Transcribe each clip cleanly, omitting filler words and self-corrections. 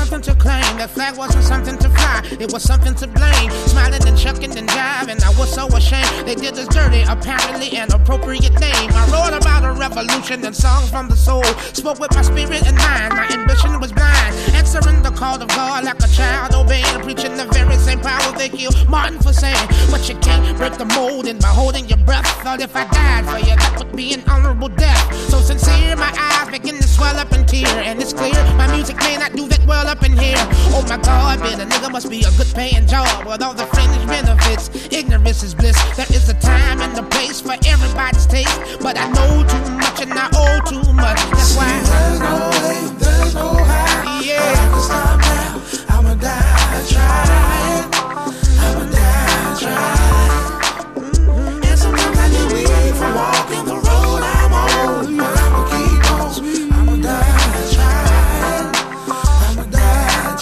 something to claim. That flag wasn't something to fly, it was something to blame. Smiling and chucking and jiving, I was so ashamed. They did us dirty, apparently inappropriate name. I wrote about a revolution and songs from the soul. Spoke with my spirit and mind, my ambition was blind. Answering the call of God like a child obeying. Preaching the very same power they killed Martin for saying. But you can't break the mold in by holding your breath. Thought if I died for you, that would be an honorable death. So sincere, my eyes begin to swell up in tear. And it's clear, my music may not do that well up in here. Oh my God, being a nigga must be a good paying job with all the fringe benefits. Ignorance is bliss. There is a time and a place for everybody's taste. But I know too much and I owe too much. That's why there's no way, there's no how. Yeah. I can stop now. I'ma die trying. I'ma die trying. And sometimes I get weak from walking the road I'm on. But I'ma keep on. I'ma die trying. I'ma die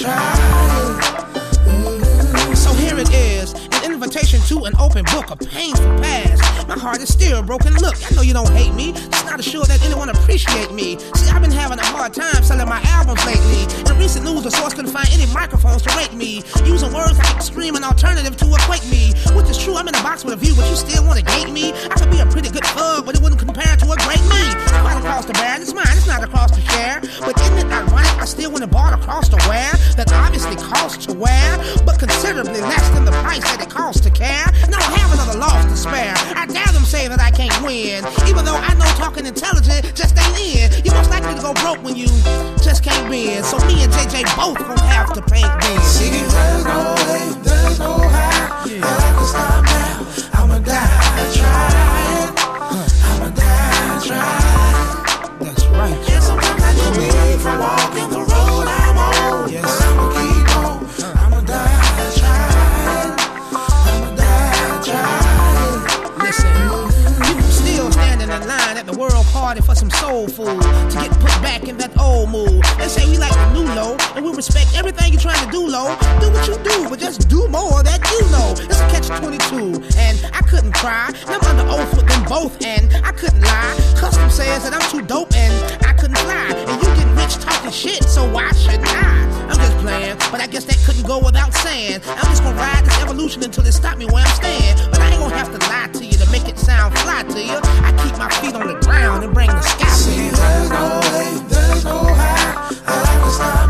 trying. So here it is, an invitation to an open book, a painful past. My heart is still broken. Look, I know you don't hate me. It's not sure that anyone appreciate me. See, I've been having a hard time selling my albums lately. In recent news, the source couldn't find any microphones to rate me. Using words like extreme and alternative to equate me. Which is true, I'm in a box with a view, but you still want to gate me? I could be a pretty good thug, but it wouldn't compare to a great me. Quite across the bear, it's mine, it's not across to share. But isn't it ironic I still went and bought across to wear? That obviously costs to wear, but considerably less than the price that it costs to care. And I don't have another loss to spare. I dare them say that I can't win, even though I know talking intelligent just ain't in. You're most likely to go broke when you just can't win. So me and JJ both gon' have to paint then. See, there's no way, there's no how. Yeah. I can stop now. I'ma die trying. I'ma die trying. That's right. And sometimes I get weak from walking the road I'm on. Yes. But I'ma keep on. I'ma die trying. I'ma die trying. Listen, people still standing in line at the World Party for some soul food to get put back in that old mood. They say we like the new low, and we respect everything you're trying to do, low. Do what you do, but just do more that you know. It's a catch-22, and I couldn't cry. And I'm under oath with them both, and I couldn't lie. Custom says that I'm too dope, and I couldn't fly. And you get rich talking shit, so why shouldn't I? I'm just playing, but I guess that couldn't go without saying. I'm just gonna ride this evolution until it stop me where I'm staying. But I ain't gonna have to lie to you to make it sound fly to you. I keep my feet on the ground and bring the sky to See, you. there's no way, there's no how. I can stop